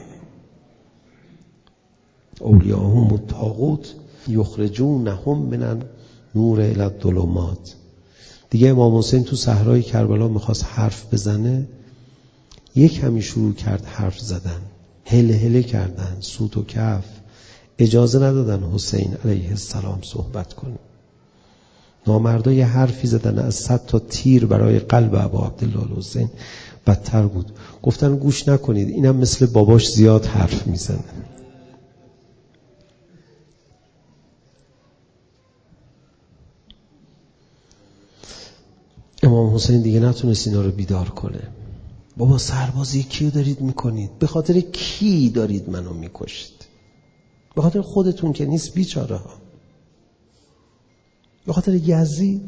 اولیاءهم الطاغوت یخرجونهم من نور الی الظلمات. دیگه امام حسین تو صحرای کربلا میخواست حرف بزنه، یک کمی شروع کرد حرف زدن، هله هله کردن، سوت و کف، اجازه ندادن حسین علیه السلام صحبت کنه. نامردا یه حرفی زدن از 100 تا تیر برای قلب ابا عبدالله الحسین بدتر بود. گفتن گوش نکنید، اینم مثل باباش زیاد حرف میزنه. امام حسین دیگه نتونست اینا رو بیدار کنه. بابا سربازی کیو دارید میکنید؟ به خاطر کی دارید منو میکشید؟ به خاطر خودتون که نیست بیچاره ها، به خاطر یزید.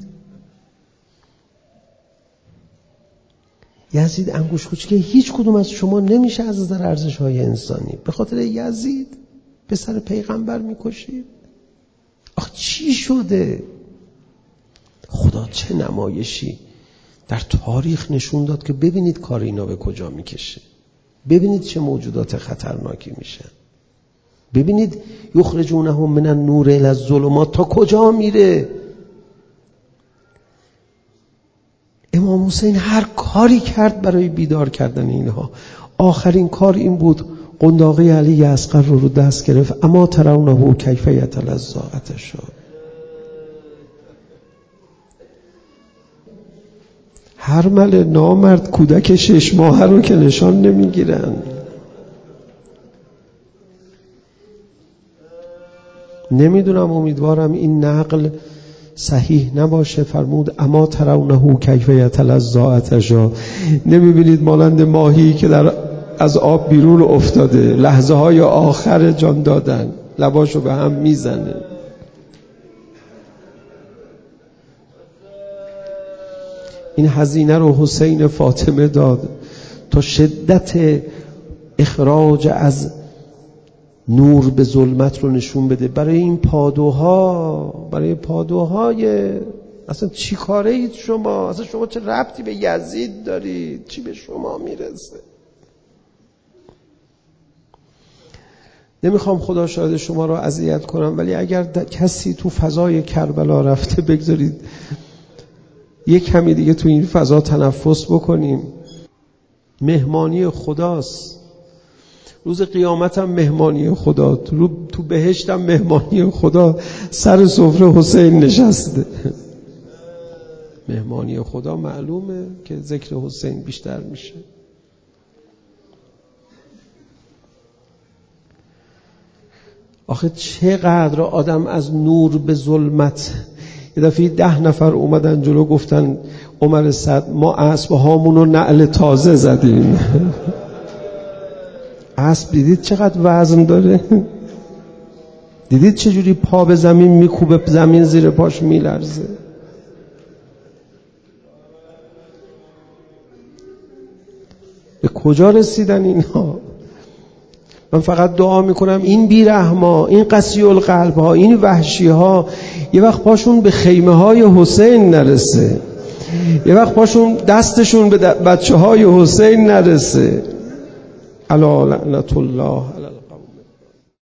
یزید انگوش کوچیکه هیچ کدوم از شما نمیشه از نظر ارزش های انسانی. به خاطر یزید پسر پیغمبر میکشید؟ آخه چی شده؟ خدا چه نمایشی در تاریخ نشون داد که ببینید کار اینا به کجا میکشه، ببینید چه موجودات خطرناکی میشن، ببینید یخرجونهم من النور الی الظلمات تا کجا میره. امام حسین هر کاری کرد برای بیدار کردن اینها. آخرین کار این بود قنداقی علی اصغر رو دست گرفت. اما ترونه کیف یتلظی عطشا. هر مل نامرد کودک 6 ماهه رو که نشان نمیگیرن. نمیدونم، امیدوارم این نقل صحیح نباشه. فرمود اما ترونه کیف یتلظی عطشا. نمیبینید مانند ماهی که از آب بیرون افتاده، لحظه های آخر جان دادن، لباشو به هم میزنه. این هزینه رو حسین فاطمه داد تا شدت اخراج از نور به ظلمت رو نشون بده. برای این پادوهای اصلا چی کاره اید شما؟ اصلا شما چه ربطی به یزید دارید؟ چی به شما میرسه؟ نمیخوام خدا شاهد شما رو اذیت کنم، ولی اگر کسی تو فضای کربلا رفته بگذارید یک کمی دیگه تو این فضا تنفس بکنیم. مهمانی خداست. روز قیامت هم مهمانی خدا، تو بهشت هم مهمانی خدا. سر سفره حسین نشسته. مهمانی خدا معلومه که ذکر حسین بیشتر میشه. آخه چقدر آدم از نور به ظلمت. یه دفعه 10 نفر اومدن جلو گفتن عمر سعد ما اسبهامون رو نعل تازه زدیم. اسب دیدید چقدر وزن داره؟ دیدید چجوری پا به زمین میکوبه، زمین زیر پاش میلرزه؟ به کجا رسیدن اینها؟ من فقط دعا میکنم این بیرحما، این قسی القلب ها، این وحشی ها یه وقت پاشون به خیمه های حسین نرسه، یه وقت پاشون دستشون به بچه های حسین نرسه. الا لعنت الله